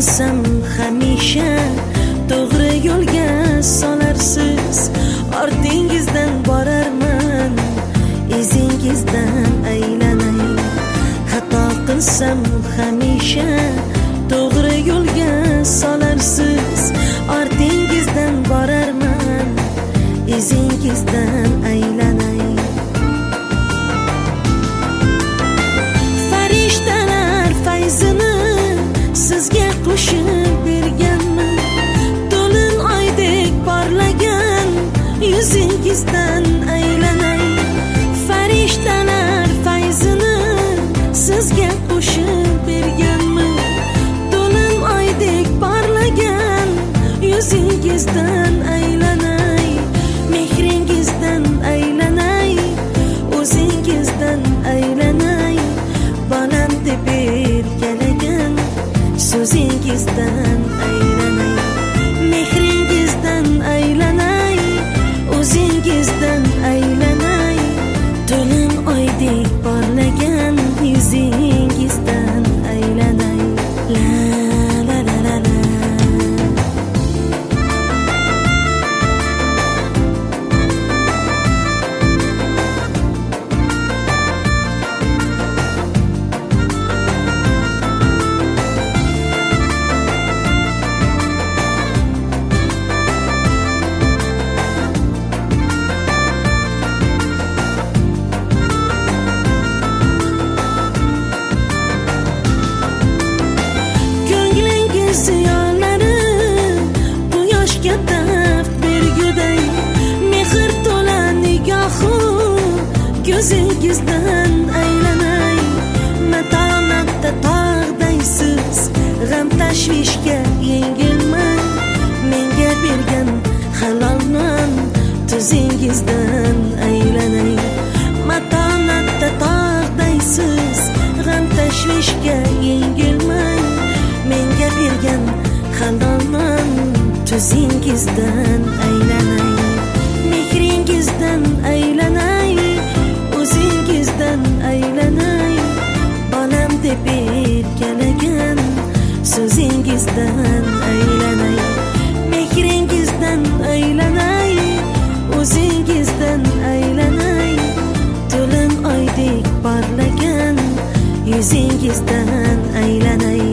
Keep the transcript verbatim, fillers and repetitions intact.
qilsam hamisha to'g'ri yo'lga solarsiz. Ortingizdan borarman, izingizdan aylanay. Xato qilsam hamisha to'g'ri yo'lga solarsiz. Ortingizdan borarman, izingizdan aylanay. Farishtalar fayzini sizga qo'shib berganman. To'lin oydek porlagan yuzingizdan aylanay. Farishtalar fayzini sizga qo'shib berganman. To'lin oydek porlagan yuzingizdan aylanay. Mehringizdan aylanay, o'zingizdan aylanay. Bolam deb erkalagan so'zingizdan aylanay. Mehringizdan aylanay, o'zingizdan aylanay. To'lin oydek porlagan yuzingizdan aylanay. La la la la la. Ziyonlari quyoshga taft berguday. Mehr to'la nigohu ko'zingizdan aylanay. Matonatda tog'daysiz, g'am tashvishga yengilman. Menga bergan halolman tuzingizdan aylanay. Matonatda tog'daysiz, g'am tashvishga yengilman. Menga bergan halolman tuzingizdan aylanay. Mehringizdan aylanay, o'zingizdan aylanay. Bolam deb erkalagan so'zingizdan aylanay. Mehringizdan aylanay, o'zingizdan aylanay. To'lin oydek porlagan yuzingizdan aylanay.